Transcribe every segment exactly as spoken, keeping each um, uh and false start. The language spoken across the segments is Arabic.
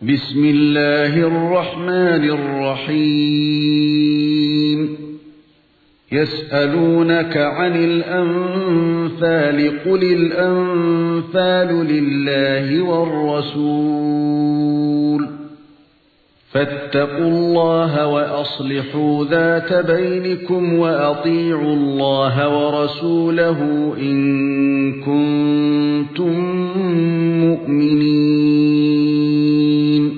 بسم الله الرحمن الرحيم يسألونك عن الأنفال قل الأنفال لله والرسول فاتقوا الله وأصلحوا ذات بينكم وأطيعوا الله ورسوله إن كنتم مؤمنين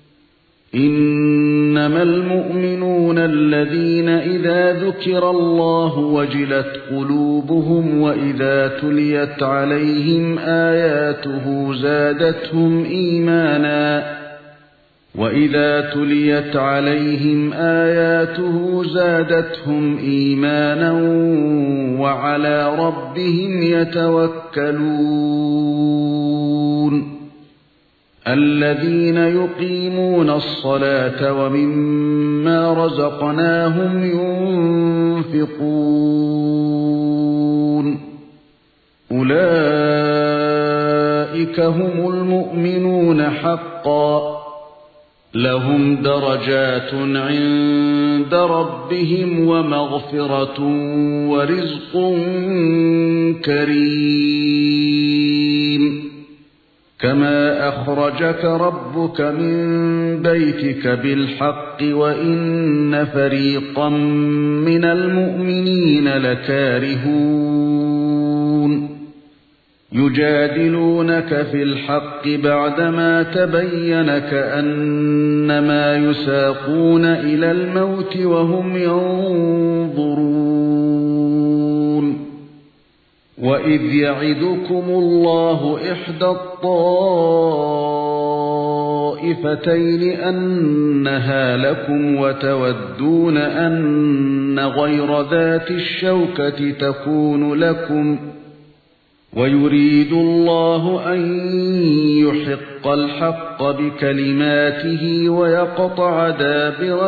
إنما المؤمنون الذين إذا ذكر الله وجلت قلوبهم وإذا تليت عليهم آياته زادتهم إيمانا وَإِذَا تُلِيَتْ عَلَيْهِمْ آيَاتُهُ زَادَتْهُمْ إِيمَانًا وَعَلَى رَبِّهِمْ يَتَوَكَّلُونَ الَّذِينَ يُقِيمُونَ الصَّلَاةَ وَمِمَّا رَزَقْنَاهُمْ يُنْفِقُونَ أُولَئِكَ هُمُ الْمُؤْمِنُونَ حَقًّا لهم درجات عند ربهم ومغفرة ورزق كريم كما أخرجك ربك من بيتك بالحق وإن فريقا من المؤمنين لكارهون يجادلونك في الحق بعدما تبين كأنما يساقون إلى الموت وهم ينظرون وإذ يعدكم الله إحدى الطائفتين أنها لكم وتودون أن غير ذات الشوكة تكون لكم ويريد الله أن يحق الحق بكلماته ويقطع دابر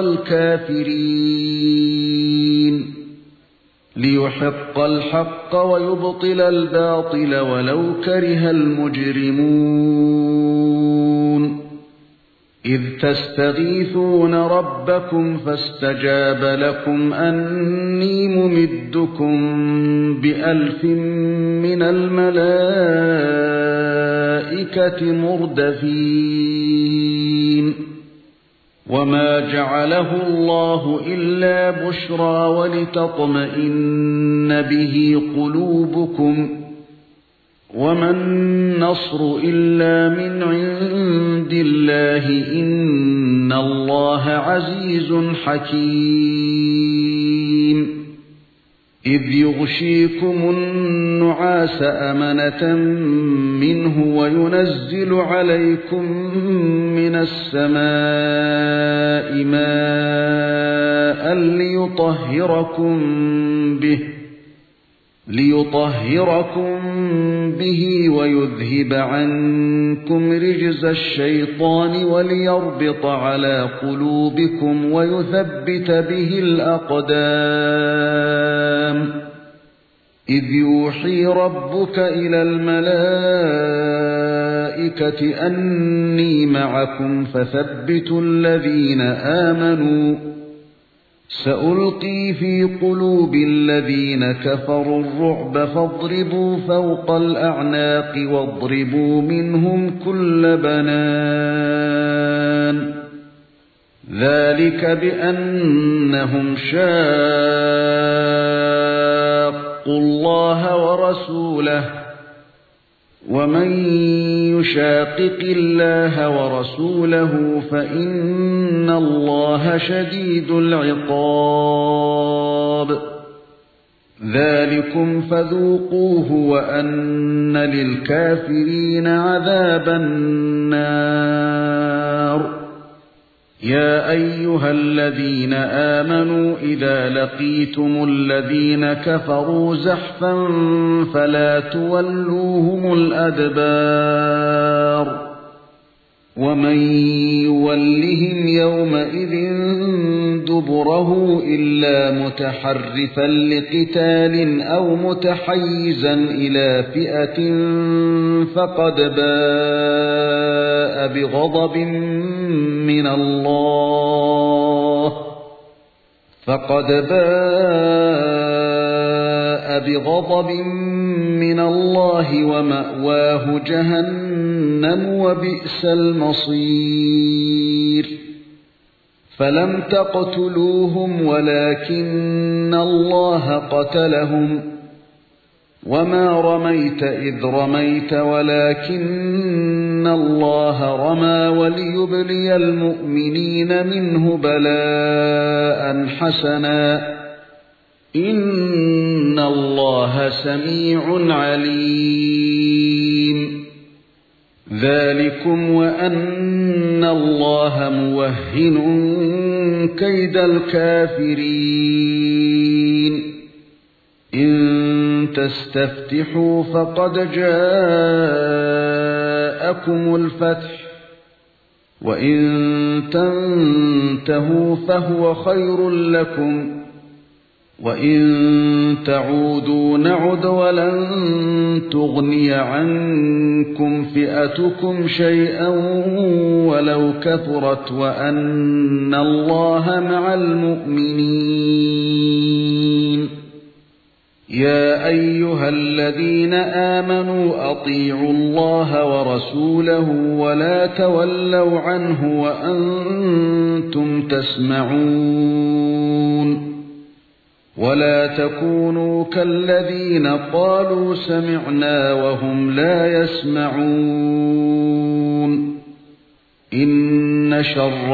الكافرين ليحق الحق ويبطل الباطل ولو كره المجرمون إذ تستغيثون ربكم فاستجاب لكم أني ممدكم بألف من الملائكة مردفين وما جعله الله إلا بشرى ولتطمئن به قلوبكم وما النصر إلا من عند الله إن الله عزيز حكيم إذ يغشيكم النعاس أمنة منه وينزل عليكم من السماء ماء ليطهركم به ليطهركم به ويذهب عنكم رجز الشيطان وليربط على قلوبكم ويثبت به الأقدام إذ يوحي ربك إلى الملائكة أني معكم فثبتوا الذين آمنوا سألقي في قلوب الذين كفروا الرعب فاضربوا فوق الأعناق واضربوا منهم كل بنان ذلك بأنهم شاقوا الله ورسوله ومن يشاقق الله ورسوله فإن الله شديد العقاب ذلكم فذوقوه وأن للكافرين عذاب النار يا أيها الذين آمنوا إذا لقيتم الذين كفروا زحفا فلا تولوهم الأدبار ومن يولهم يومئذ دبره إلا متحرفا لقتال أو متحيزا إلى فئة فقد باء بغضب من الله فقد باء بغضب من الله ومأواه جهنم وبئس المصير فلم تقتلوهم ولكن الله قتلهم وما رميت إذ رميت ولكن الله رمى وليبلي المؤمنين منه بلاء حسنا إن الله سميع عليم ذلكم وأن الله موهن كيد الكافرين إن تستفتحوا فقد جاءكم الفتح وإن تنتهوا فهو خير لكم وإن تعودوا نعد ولن تغني عنكم فئتكم شيئا ولو كثرت وأن الله مع المؤمنين يا أيها الذين آمنوا أطيعوا الله ورسوله ولا تولوا عنه وأنتم تسمعون ولا تكونوا كالذين قالوا سمعنا وهم لا يسمعون إن شر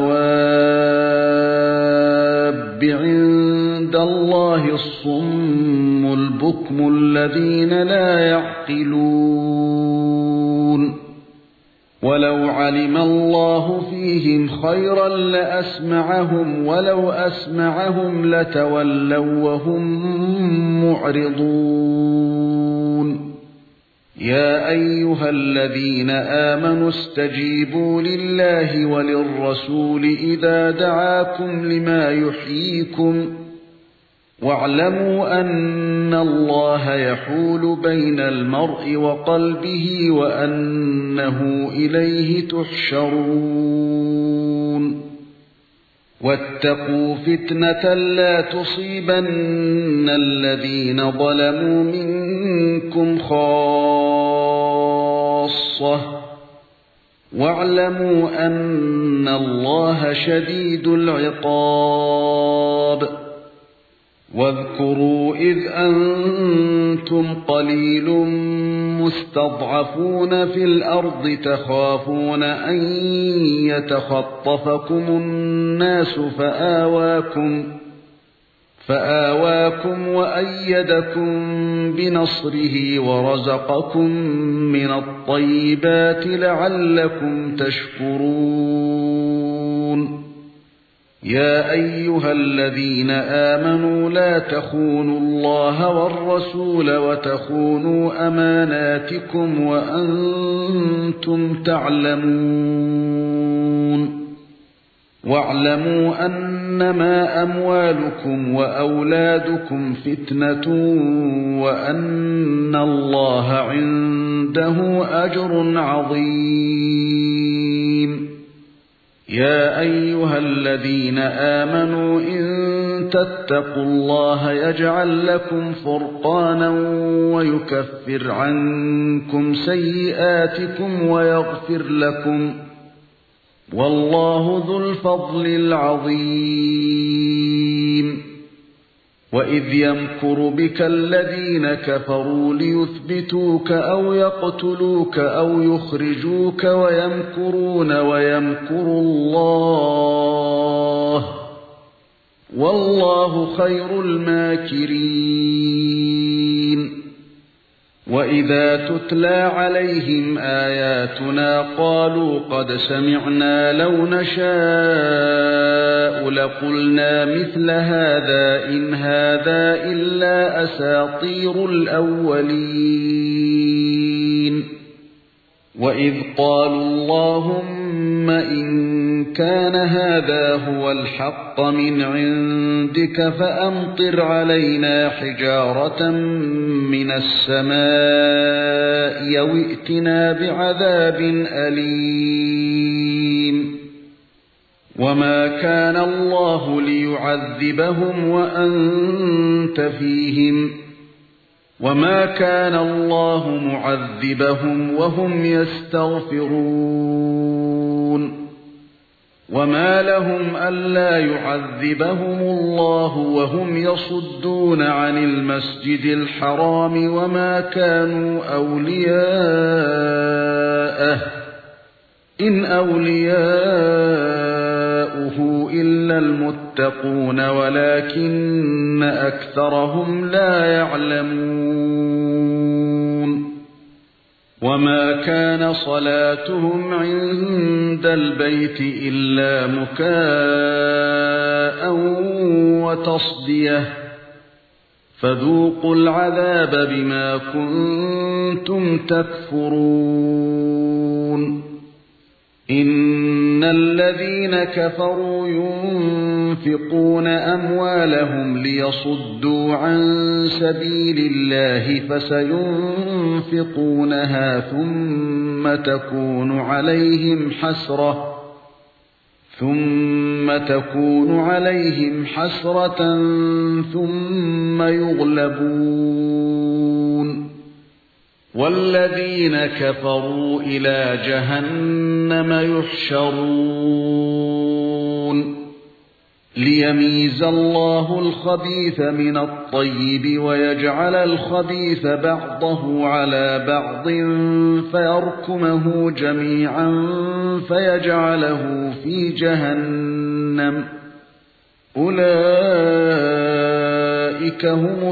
الدواب عند الله الصم البكم الذين لا يعقلون ولو علم الله فيهم خيرا لأسمعهم ولو أسمعهم لتولوا وهم معرضون يا أيها الذين آمنوا استجيبوا لله وللرسول إذا دعاكم لما يحييكم واعلموا أن الله يحول بين المرء وقلبه وأنه إليه تحشرون واتقوا فتنة لا تصيبن الذين ظلموا منكم خاصة واعلموا أن الله شديد العقاب واذكروا إذ أنتم قليل مستضعفون في الأرض تخافون أن يتخطفكم الناس فآواكم فآواكم وأيدكم بنصره ورزقكم من الطيبات لعلكم تشكرون يا أيها الذين آمنوا لا تخونوا الله والرسول وتخونوا أماناتكم وأنتم تعلمون واعلموا أنما أموالكم وأولادكم فتنة وأن الله عنده أجر عظيم يا أيها الذين آمنوا إن تتقوا الله يجعل لكم فرقانا ويكفر عنكم سيئاتكم ويغفر لكم والله ذو الفضل العظيم وإذ يمكر بك الذين كفروا ليثبتوك أو يقتلوك أو يخرجوك ويمكرون ويمكر الله والله خير الماكرين وإذا تتلى عليهم آياتنا قالوا قد سمعنا لو نشاء لقلنا مثل هذا إن هذا إلا أساطير الأولين وإذ قالوا اللهم إن كان هذا هو الحق من عندك فأمطر علينا حجارة من السماء أو ائتنا بعذاب أليم وما كان الله ليعذبهم وأنت فيهم وما كان الله معذبهم وهم يستغفرون وما لهم ألا يعذبهم الله وهم يصدون عن المسجد الحرام وما كانوا أولياءه إن أولياؤه إلا المتقون ولكن أكثرهم لا يعلمون وما كان صلاتهم عند البيت إلا مكاء وتصدية فذوقوا العذاب بما كنتم تكفرون إن الذين كفروا ينفقون أموالهم ليصدوا عن سبيل الله فسينفقونها ثم تكون عليهم حسرة ثم تكون عليهم حسرة ثم يغلبون والذين كفروا إلى جهنم يحشرون ليميز الله الخبيث من الطيب ويجعل الخبيث بعضه على بعض فيركمه جميعا فيجعله في جهنم أولئك هم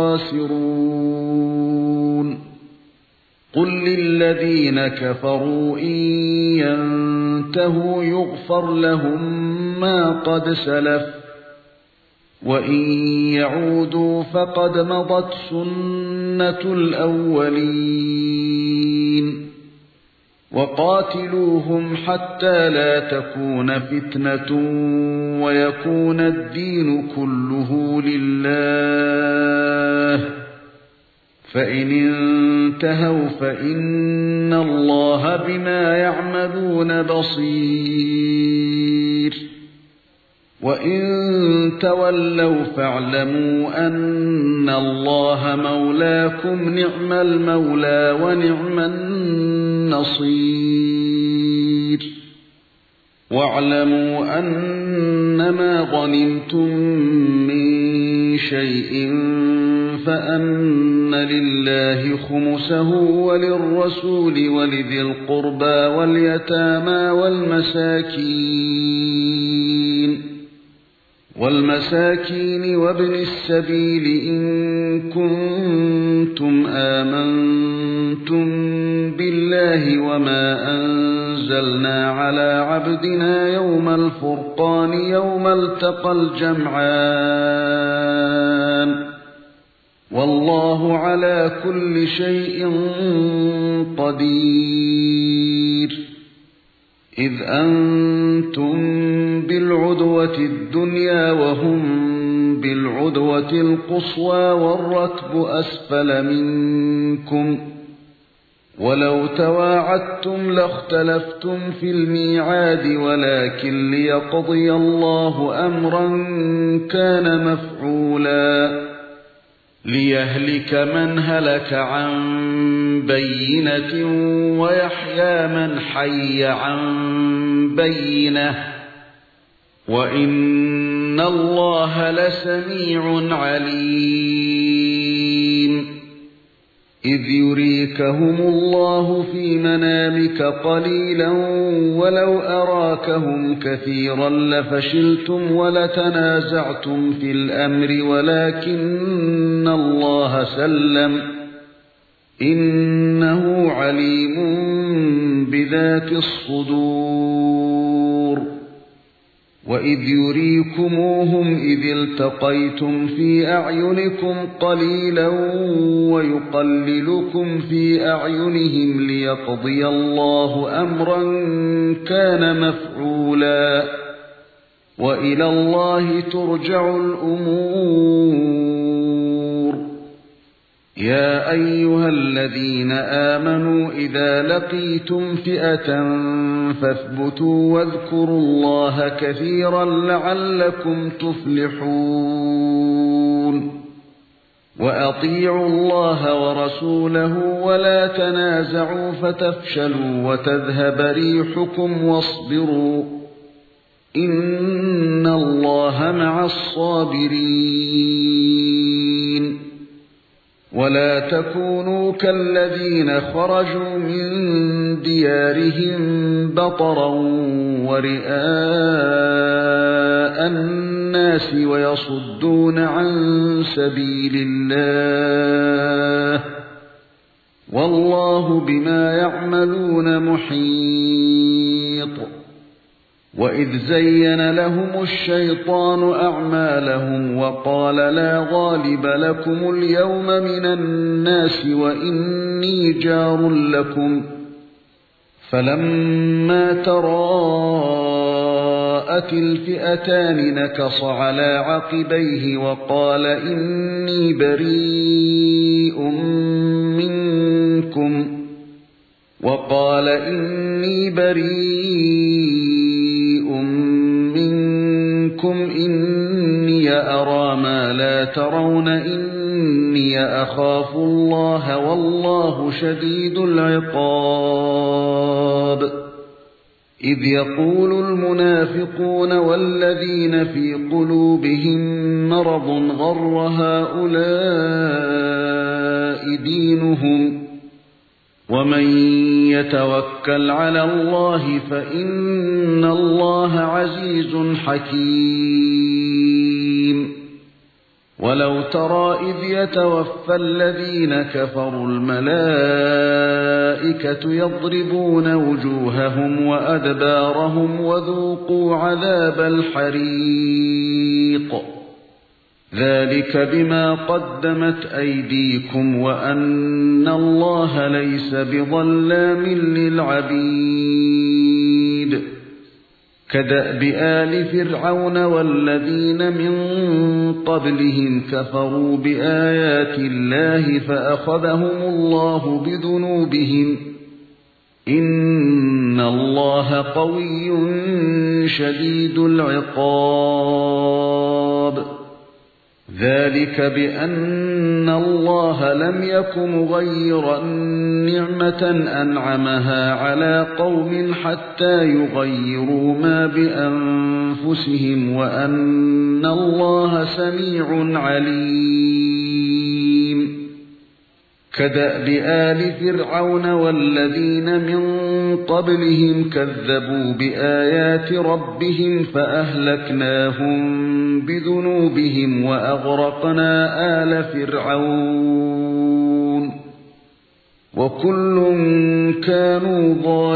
الخاسرون قل للذين كفروا إن ينتهوا يغفر لهم ما قد سلف وإن يعودوا فقد مضت سنة الأولين وقاتلوهم حتى لا تكون فتنة ويكون الدين كله لله فإن انتهوا فإن الله بما يعملون بصير وإن تولوا فاعلموا أن الله مولاكم نعم المولى ونعم النصير واعلموا أنما غنمتم من شيء فأن لله خمسه وللرسول ولذي القربى واليتامى والمساكين والمساكين وابن السبيل إن كنتم آمنتم بالله وما أنزلنا على عبدنا يوم الفرقان يوم التقى الجمعان والله على كل شيء قدير إذ أنتم بالعدوة الدنيا وهم بالعدوة القصوى والركب أسفل منكم ولو تواعدتم لاختلفتم في الميعاد ولكن ليقضي الله أمرا كان مفعولا ليهلك من هلك عن بينة ويحيى من حي عن بينة وإن الله لسميع عليم إذ يريكهم الله في منامك قليلا ولو أراكهم كثيرا لفشلتم ولتنازعتم في الأمر ولكن الله سلم إنه عليم بذات الصدور وَإِذْ يُرِيكُمُوهُمْ إِذِ الْتَقَيْتُمْ فِي أَعْيُنِكُمْ قَلِيلًا وَيُقَلِّلُكُمْ فِي أَعْيُنِهِمْ لِيَقْضِيَ اللَّهُ أَمْرًا كَانَ مَفْعُولًا وَإِلَى اللَّهِ تُرْجَعُ الْأُمُورُ. يَا أَيُّهَا الَّذِينَ آمَنُوا إِذَا لَقِيتُمْ فِئَةً فَاثْبُتُوا وَاذْكُرُوا اللَّهَ كَثِيرًا لَّعَلَّكُمْ تُفْلِحُونَ. وَأَطِيعُوا اللَّهَ وَرَسُولَهُ وَلَا تَنَازَعُوا فَتَفْشَلُوا وَتَذْهَبَ رِيحُكُمْ وَاصْبِرُوا إِنَّ اللَّهَ مَعَ الصَّابِرِينَ. وَلَا تَكُونُوا كَالَّذِينَ خَرَجُوا مِن دِيَارِهِم بَطَرًا وَرِئَاءَ النَّاسِ وَيَصُدُّونَ عَن سَبِيلِ اللَّهِ وَاللَّهُ بِمَا يَعْمَلُونَ مُحِيطٌ. وَإِذْ زَيَّنَ لَهُمُ الشَّيْطَانُ أَعْمَالَهُمْ وَقَالَ لَا غَالِبَ لَكُمُ الْيَوْمَ مِنَ النَّاسِ وَإِنِّي جَارٌ لَكُمْ فَلَمَّا تَرَاءَتِ الْفِئَتَانِ نَكَصَ عَلَى عَقِبَيْهِ وَقَالَ إِنِّي بَرِيءٌ مِنْكُمْ وَقَالَ إِنِّي بَرِيءٌ مِنْكُمْ إِنِّي أَرَى مَا لَا تَرَوْنَ إِنِّي أَخَافُ اللَّهَ وَاللَّهُ شَدِيدُ الْعِقَابِ. إِذْ يَقُولُ الْمُنَافِقُونَ وَالَّذِينَ فِي قُلُوبِهِم مَّرَضٌ غَرَّ هَؤُلَاءِ دِينُهُمْ وَمَن يَتَوَكَّلْ عَلَى اللَّهِ فَإِنَّ اللَّهَ عَزِيزٌ حَكِيمٌ. وَلَوْ تَرَى إِذْ يَتَوَفَّى الَّذِينَ كَفَرُوا الْمَلَائِكَةُ يَضْرِبُونَ وُجُوهَهُمْ وَأَدْبَارَهُمْ وَذُوقُوا عَذَابَ الْحَرِيقِ ذَلِكَ بِمَا قَدَّمَتْ أَيْدِيكُمْ وَأَنَّ اللَّهَ لَيْسَ بِظَلَّامٍ لِلْعَبِيدِ. كَدَأْبِ آلِ فِرْعَوْنَ وَالَّذِينَ مِن قَبْلِهِمْ كَفَرُوا بِآيَاتِ اللَّهِ فَأَخَذَهُمُ اللَّهُ بِذُنُوبِهِمْ إِنَّ اللَّهَ قَوِيٌّ شَدِيدُ الْعِقَابِ. ذَلِكَ بِأَنَّ اللَّهَ لَمْ يَكُ مُغَيِّرًا نِّعْمَةً أَنْعَمَهَا عَلَى قَوْمٍ حَتَّى يُغَيِّرُوا مَا بِأَنفُسِهِمْ وَأَنَّ اللَّهَ سَمِيعٌ عَلِيمٌ. كَدَأْبِ آلِ فِرْعَوْنَ وَالَّذِينَ مِن قَبْلِهِمْ كَذَّبُوا بِآيَاتِ رَبِّهِمْ فَأَهْلَكْنَاهُمْ بِذُنُوبِهِمْ وَأَغْرَقْنَا آلَ فِرْعَوْنَ وَكُلٌّ كَانُوا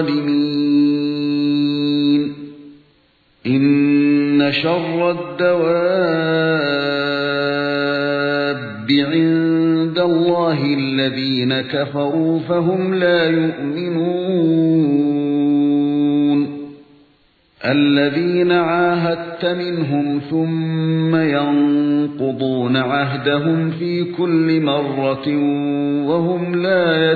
ظَالِمِينَ. إِنَّ شَرَّ الدَّوَابِّ عِندَ اللَّهِ الَّذِينَ كَفَرُوا فَهُمْ لَا يُؤْمِنُونَ. الَّذِينَ عَاهَدتَّ مِنْهُمْ ثُمَّ يَنقُضُونَ عَهْدَهُمْ فِي كُلِّ مَرَّةٍ وَهُمْ لَا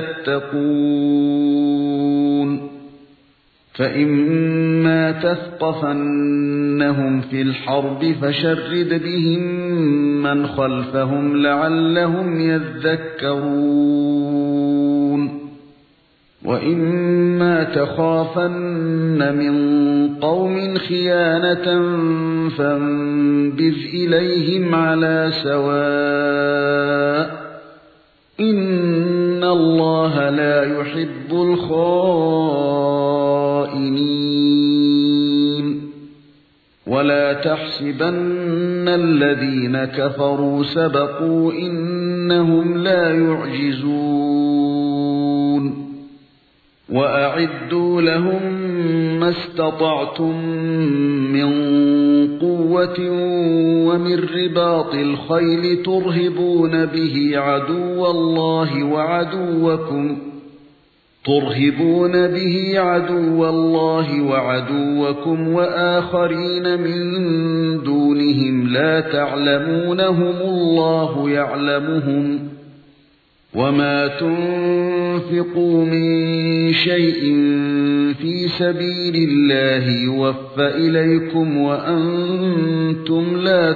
يَتَّقُونَ. فَإِمَّا تَثْقَفَنَّهُمْ فِي الْحَرْبِ فَشَرِّدْ بِهِمْ مَنْ خَلْفَهُمْ لَعَلَّهُمْ يَذَّكَّرُونَ. وَإِمَّا تَخَافَنَّ مِنْ قَوْمٍ خِيَانَةً فَانبِذْ إِلَيْهِمْ عَلَى سَوَاءٍ إِنَّ اللَّهَ لَا يُحِبُّ الْخَائِنِينَ. وَلَا تَحْسَبَنَّ الَّذِينَ كَفَرُوا سَبَقُوا إِنَّهُمْ لَا يُعْجِزُونَ. وَأَعِدُّوا لَهُم مَّا اسْتَطَعْتُم مِّن قُوَّةٍ وَمِن رِّبَاطِ الْخَيْلِ تُرْهِبُونَ بِهِ عَدُوَّ اللَّهِ وَعَدُوَّكُمْ تُرْهِبُونَ بِهِ عَدُوَّ اللَّهِ وَعَدُوَّكُمْ وَآخَرِينَ مِن دُونِهِمْ لَا تَعْلَمُونَهُمُ اللَّهُ يَعْلَمُهُمْ وَمَا تُنفِقُوا مِن شَيْءٍ فِي سَبِيلِ اللَّهِ يُوَفَّ إِلَيْكُمْ وَأَنتُمْ لَا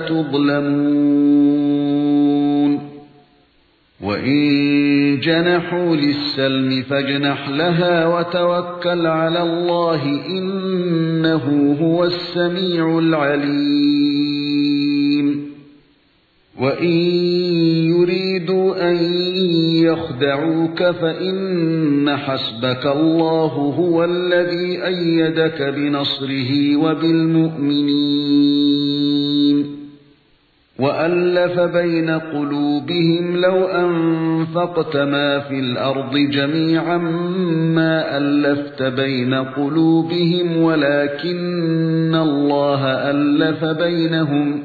تُظْلَمُونَ وَإِن جَنَحُوا لِلسَّلْمِ فَاجْنَحْ لَهَا وَتَوَكَّلْ عَلَى اللَّهِ إِنَّهُ هُوَ السَّمِيعُ الْعَلِيمُ وَإِن يُرِيدُوا أَن يَخْدَعُوكَ فَإِنَّ حَسْبَكَ اللَّهُ هُوَ الَّذِي أَيَّدَكَ بِنَصْرِهِ وَبِالْمُؤْمِنِينَ وَأَلَّفَ بَيْنَ قُلُوبِهِمْ لَوْ أَنفَقْتَ مَا فِي الْأَرْضِ جَمِيعًا مَا أَلَّفْتَ بَيْنَ قُلُوبِهِمْ وَلَكِنَّ اللَّهَ أَلَّفَ بَيْنَهُمْ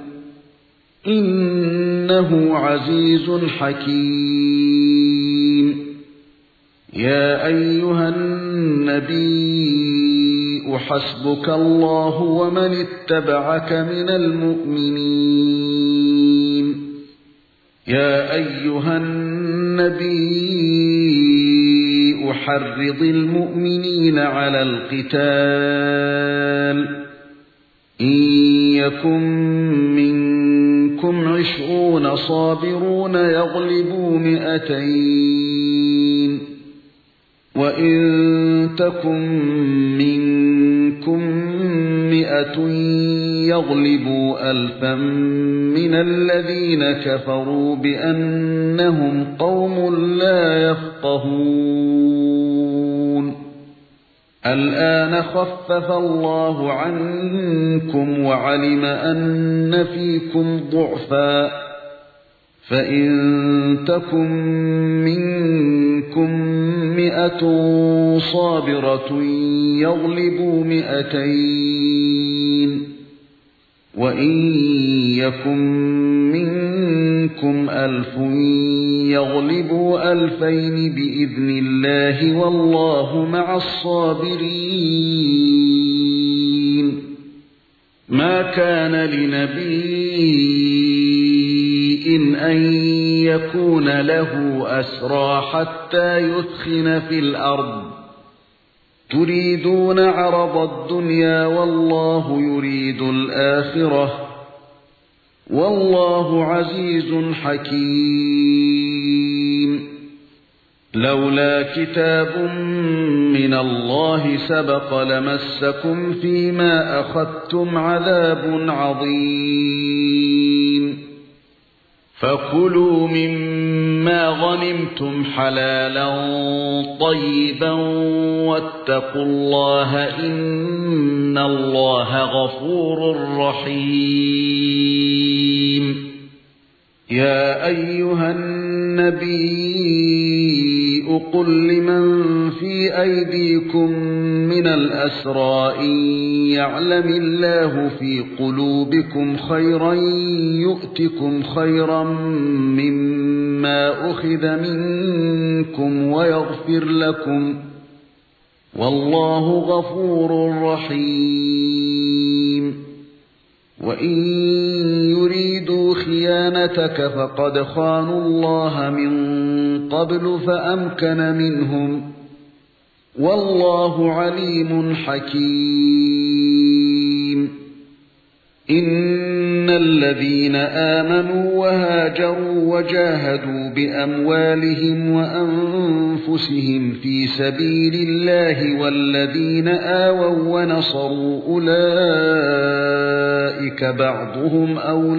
إِنَّهُ عَزِيزٌ حَكِيمٌ يَا أَيُّهَا النَّبِيُّ حَسْبُكَ اللَّهُ وَمَنِ اتَّبَعَكَ مِنَ الْمُؤْمِنِينَ يَا أَيُّهَا النَّبِيُّ حَرِّضِ الْمُؤْمِنِينَ عَلَى الْقِتَالِ إِن يَكُن مِّنكُمْ عِشْرُونَ صَابِرُونَ يَغْلِبُوا مِائَتَيْنِ وَإِن تَكُن مِّنكُم مِّائَةٌ يَغْلِبُوا أَلْفًا مِّنَ الَّذِينَ كَفَرُوا بِأَنَّهُمْ قَوْمٌ لَّا يَفْقَهُونَ الْآنَ خَفَّفَ اللَّهُ عَنكُمْ وَعَلِمَ أَنَّ فِيكُمْ ضَعْفًا فَإِن تَكُن مِّنكُم مِّائَةٌ صَابِرَةٌ يَغْلِبُوا مِائَتَيْنِ وَإِن يَكُن مِّنكُمْ أَلْفٌ يَغْلِبُوا أَلْفَيْنِ بِإِذْنِ اللَّهِ وَاللَّهُ مَعَ الصَّابِرِينَ مَا كَانَ لِنَبِيٍّ أَن يَكُونَ لَهُ أَسْرَىٰ حَتَّىٰ يُثْخِنَ فِي الْأَرْضِ تُرِيدُونَ عَرَضَ الدُّنْيَا وَاللَّهُ يُرِيدُ الْآخِرَةَ وَاللَّهُ عَزِيزٌ حَكِيمٌ لَوْلَا كِتَابٌ مِّنَ اللَّهِ سَبَقَ لَمَسَّكُمْ فِيمَا أَخَذْتُمْ عَذَابٌ عَظِيمٌ فَكُلُوا مِمَّا غَنِمْتُمْ حَلَالًا طَيِّبًا وَاتَّقُوا اللَّهَ إِنَّ اللَّهَ غَفُورٌ رَّحِيمٌ يَا أَيُّهَا النَّبِيُّ قُل لِّمَن فِي أَيْدِيكُم مِّنَ الْأَسْرَىٰ إِن يَعْلَمِ اللَّهُ فِي قُلُوبِكُمْ خَيْرًا يُؤْتِكُمْ خَيْرًا مِّمَّا أُخِذَ مِنكُمْ وَيَغْفِرْ لَكُمْ وَاللَّهُ غَفُورٌ رَّحِيمٌ وَإِن يُرِيدُوا خِيَانَتَكَ فَقَدْ خَانُوا اللَّهَ مِن قَبْلُ فَأَمْكَنَ مِنْهُمْ وَاللَّهُ عَلِيمٌ حَكِيمٌ إِنَّ الَّذِينَ آمَنُوا وَهَاجَرُوا وَجَاهَدُوا بِأَمْوَالِهِمْ وَأَنفُسِهِمْ فِي سَبِيلِ اللَّهِ وَالَّذِينَ آوَوا وَّنَصَرُوا أُولَئِكَ بَعْضُهُمْ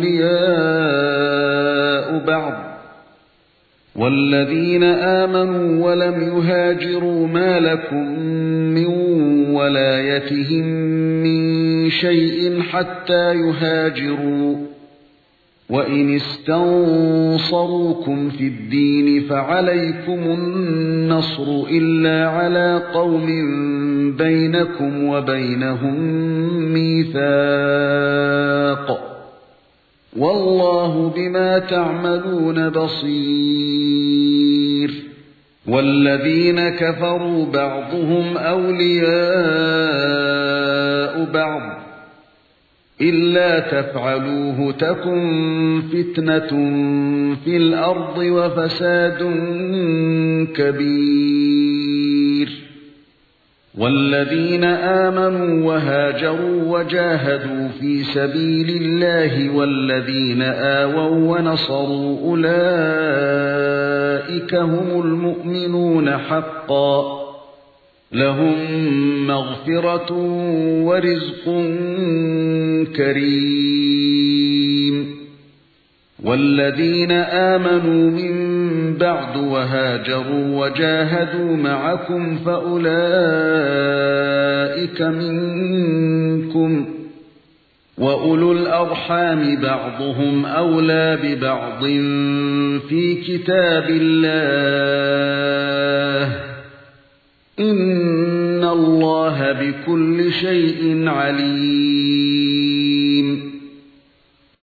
أَوْلِيَاءُ بَعْضٍ وَالَّذِينَ آمَنُوا وَلَمْ يُهَاجِرُوا مَا لَكُم مِّن وَلَايَتِهِم مِّن شَيْءٍ حَتَّىٰ يُهَاجِرُوا وَإِنِ اسْتَنصَرُوكُمْ فِي الدِّينِ فَعَلَيْكُمُ النَّصْرُ إِلَّا عَلَىٰ قَوْمٍ بَيْنَكُمْ وَبَيْنَهُم مِّيثَاقٌ والله بما تعملون بصير والذين كفروا بعضهم أولياء بعض إلا تفعلوه تكن فتنة في الأرض وفساد كبير والذين آمنوا وهاجروا وجاهدوا في سبيل الله والذين آووا ونصروا أولئك هم المؤمنون حقا لهم مغفرة ورزق كريم والذين آمنوا من بعد وهاجروا وجاهدوا معكم فأولئك منكم وأولو الأرحام بعضهم أولى ببعض في كتاب الله إن الله بكل شيء عليم